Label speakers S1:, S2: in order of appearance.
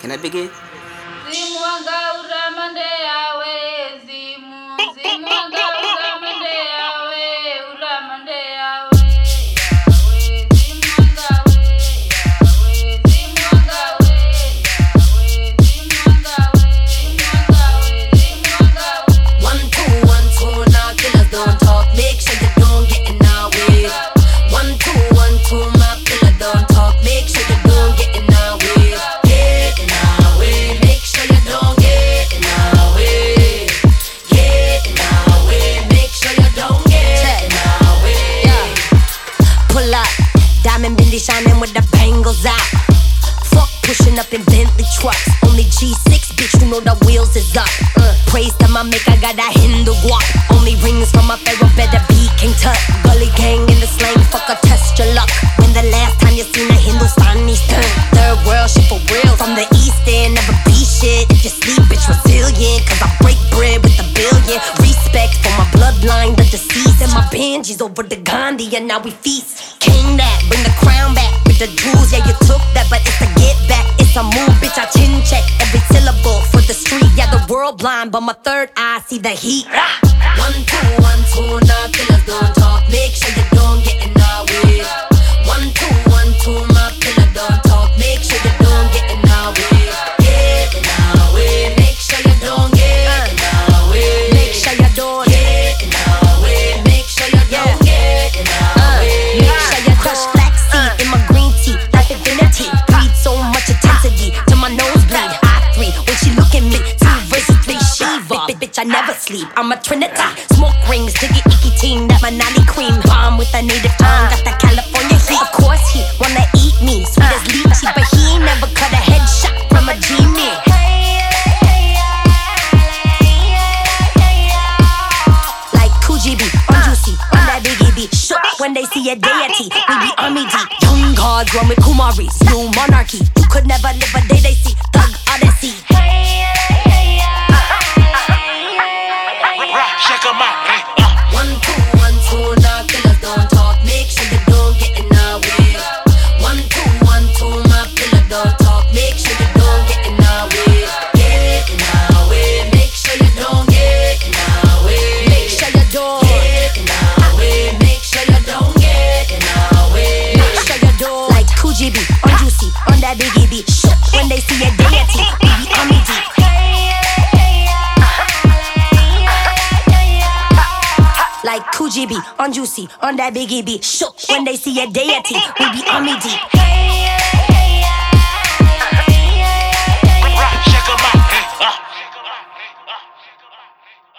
S1: Can I begin?
S2: Zimu wanga uramande yawe, zimu wanga uramande yawe, uramande yawe, yawe, zimu wanga we, yawe, zimu wanga we, yawe, zimu wanga we, zimu wanga we.
S3: 1 2 1 2, now killers don't talk. Make sure you don't get in our way. 1 2 1 2, my killer don't talk. Make sure you don't get in our way. Get in our way. Make sure you don't get in our way. Get in our way. Make sure you don't get in our way. Pull up, diamond Bentley shining with the bangles out. Fuck pushing up in Bentley trucks. Only G6, bitch, you know the wheels is up. Praise to my maker, got that Hindu guap. Only rings from a pharaoh, better be King Tut. Gully gang in the slang, fuck a test your luck. When the last time you seen a Hindustani's turn? Third world shit for real. From the east end, never be shit. If you sleep, bitch, resilient. Cause I break bread with a billion. Respect for my bloodline, the deceased. And my Benjis over the Gandhi, and now we feast. King that, bring the crown back with the jewels. Yeah, you took that, but it's a get back. It's a move, bitch, I chin check every syllable for the street. Yeah, the world blind, but my third eye see the heat. 1 2 1 2, now killers don't talk. Make sure you don't get in our way. 1 2 1 2, my killer don't talk. Make sure you don't get in our way. Get in our way. Make sure you don't get in our way. Make sure you don't get in our way. Make sure you don't get in our way. Make sure you crush black seed in my green tea, like divinity. Breathe so much intensity to my nosebleed. I3 when she look at me, 2 versus 3 Shiva. Bitch, I never sleep. I'm a trinity. Smoke rings, diggy icky team, that Manali cream. Bomb with a native tongue, got that California heat. Of course he wanna eat me, sweet as lychee, but he ain't never cut a headshot from a genie. Like Kujibi, on Juicy, on that Biggie B. Shook when they see a deity, we be army deep. Young gods run with Kumaris, new monarchy. You could never live a day they see. Thug Odyssey.
S4: Check 'em out, hey.
S3: 1 2 1 2, now killers don't talk. Make sure you don't get in our way. 1 2 1 2, my killer don't talk. Make sure you don't get in our way. Get in our way. Make sure you don't get in our way. Make sure you don't get in our way. Make sure you don't get in our way. Make sure you don't. Like Kujibi, on Juicy, on that Biggie B. Shook when they see a deity, we be army deep. Like Kujibi, on Juicy, on that Biggie B. Shook when they see a deity, we be army deep.
S4: Check 'em out, hey.